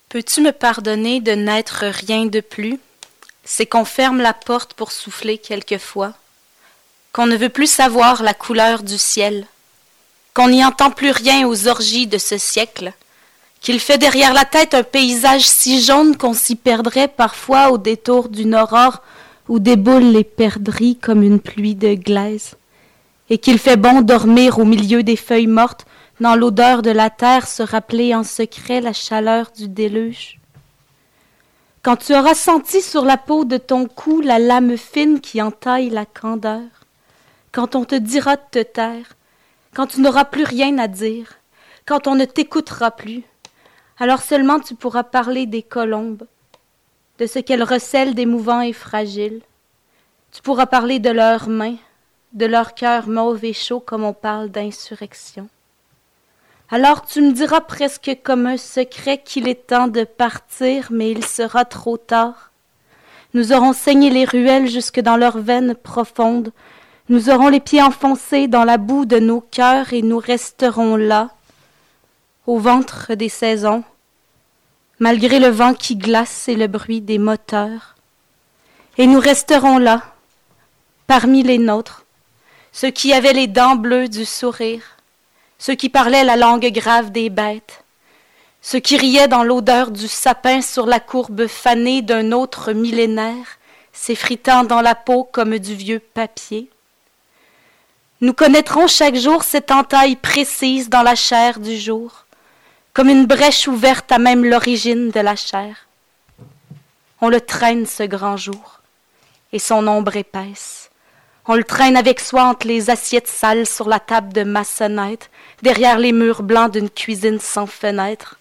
Peux-tu me pardonner de n'être rien de plus? C'est qu'on ferme la porte pour souffler quelquefois, qu'on ne veut plus savoir la couleur du ciel, qu'on n'y entend plus rien aux orgies de ce siècle, qu'il fait derrière la tête un paysage si jaune qu'on s'y perdrait parfois au détour d'une aurore où déboulent les perdrix comme une pluie de glaise, et qu'il fait bon dormir au milieu des feuilles mortes, dans l'odeur de la terre se rappeler en secret la chaleur du déluge. Quand tu auras senti sur la peau de ton cou la lame fine qui entaille la candeur, quand on te dira de te taire, quand tu n'auras plus rien à dire, quand on ne t'écoutera plus, alors seulement tu pourras parler des colombes, de ce qu'elles recèlent d'émouvant et fragile. Tu pourras parler de leurs mains, de leur cœur mauve et chaud comme on parle d'insurrection. Alors tu me diras presque comme un secret qu'il est temps de partir, mais il sera trop tard. Nous aurons saigné les ruelles jusque dans leurs veines profondes. Nous aurons les pieds enfoncés dans la boue de nos cœurs et nous resterons là, au ventre des saisons, malgré le vent qui glace et le bruit des moteurs. Et nous resterons là, parmi les nôtres, ceux qui avaient les dents bleues du sourire, ceux qui parlaient la langue grave des bêtes, ceux qui riaient dans l'odeur du sapin sur la courbe fanée d'un autre millénaire, s'effritant dans la peau comme du vieux papier. Nous connaîtrons chaque jour cette entaille précise dans la chair du jour, comme une brèche ouverte à même l'origine de la chair. On le traîne ce grand jour, et son ombre épaisse. On le traîne avec soi entre les assiettes sales sur la table de maçonnette, derrière les murs blancs d'une cuisine sans fenêtre.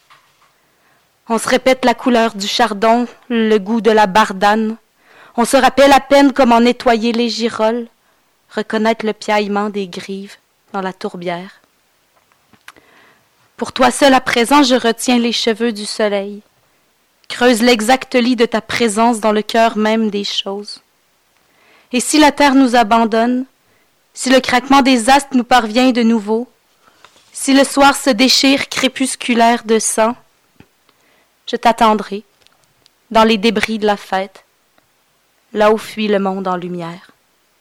On se répète la couleur du chardon, le goût de la bardane. On se rappelle à peine comment nettoyer les girolles, reconnaître le piaillement des grives dans la tourbière. Pour toi seul à présent, je retiens les cheveux du soleil, creuse l'exact lit de ta présence dans le cœur même des choses. Et si la terre nous abandonne, si le craquement des astres nous parvient de nouveau, si le soir se déchire crépusculaire de sang, je t'attendrai, dans les débris de la fête, là où fuit le monde en lumière.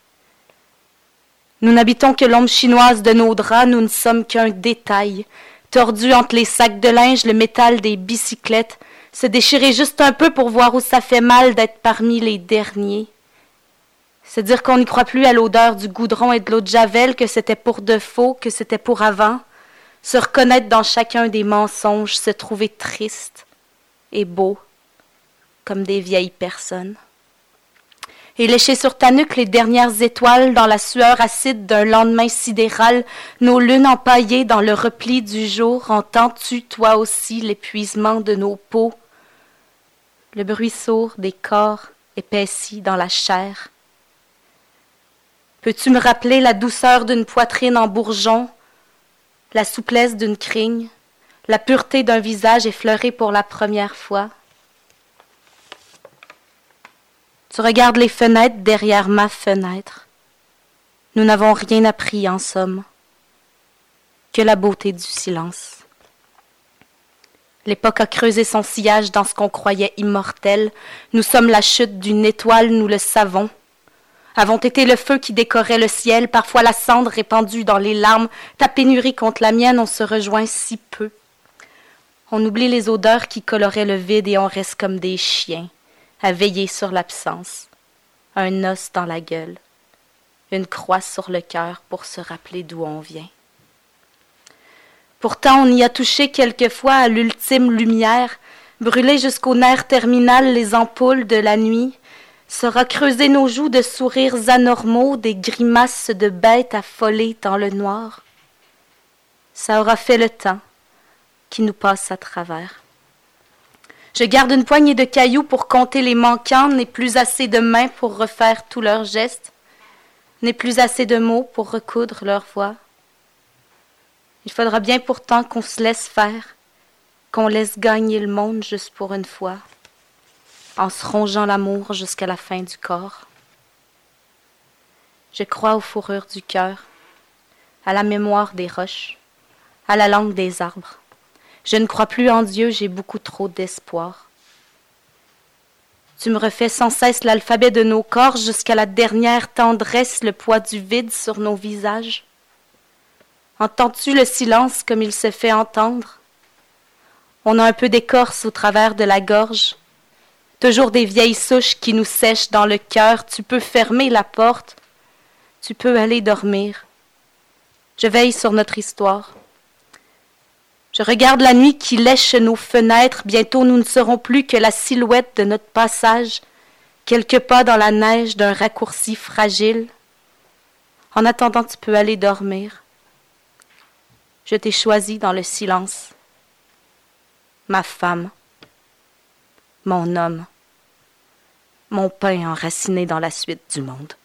Nous n'habitons que l'ombre chinoise de nos draps, nous ne sommes qu'un détail, tordu entre les sacs de linge, le métal des bicyclettes, se déchirer juste un peu pour voir où ça fait mal d'être parmi les derniers. Se dire qu'on n'y croit plus à l'odeur du goudron et de l'eau de javel, que c'était pour de faux, que c'était pour avant, se reconnaître dans chacun des mensonges, se trouver triste et beau, comme des vieilles personnes. Et lécher sur ta nuque les dernières étoiles dans la sueur acide d'un lendemain sidéral, nos lunes empaillées dans le repli du jour, entends-tu toi aussi l'épuisement de nos peaux, le bruit sourd des corps épaissis dans la chair? Peux-tu me rappeler la douceur d'une poitrine en bourgeon, la souplesse d'une crigne, la pureté d'un visage effleuré pour la première fois? Tu regardes les fenêtres derrière ma fenêtre. Nous n'avons rien appris en somme, que la beauté du silence. L'époque a creusé son sillage dans ce qu'on croyait immortel. Nous sommes la chute d'une étoile, nous le savons. Avons été le feu qui décorait le ciel, parfois la cendre répandue dans les larmes, ta pénurie contre la mienne, on se rejoint si peu. On oublie les odeurs qui coloraient le vide et on reste comme des chiens, à veiller sur l'absence, un os dans la gueule, une croix sur le cœur pour se rappeler d'où on vient. Pourtant, on y a touché quelquefois à l'ultime lumière, brûlé jusqu'au nerf terminal les ampoules de la nuit, saura creuser nos joues de sourires anormaux, des grimaces de bêtes affolées dans le noir. Ça aura fait le temps qui nous passe à travers. Je garde une poignée de cailloux pour compter les manquants, n'ai plus assez de mains pour refaire tous leurs gestes, n'ai plus assez de mots pour recoudre leurs voix. Il faudra bien pourtant qu'on se laisse faire, qu'on laisse gagner le monde juste pour une fois, en se rongeant l'amour jusqu'à la fin du corps. Je crois aux fourrures du cœur, à la mémoire des roches, à la langue des arbres. Je ne crois plus en Dieu, j'ai beaucoup trop d'espoir. Tu me refais sans cesse l'alphabet de nos corps jusqu'à la dernière tendresse, le poids du vide sur nos visages. Entends-tu le silence comme il se fait entendre? On a un peu d'écorce au travers de la gorge, toujours des vieilles souches qui nous sèchent dans le cœur. Tu peux fermer la porte, tu peux aller dormir. Je veille sur notre histoire. Je regarde la nuit qui lèche nos fenêtres. Bientôt nous ne serons plus que la silhouette de notre passage, quelques pas dans la neige d'un raccourci fragile. En attendant, tu peux aller dormir. Je t'ai choisi dans le silence. Ma femme, mon homme, mon pain enraciné dans la suite du monde.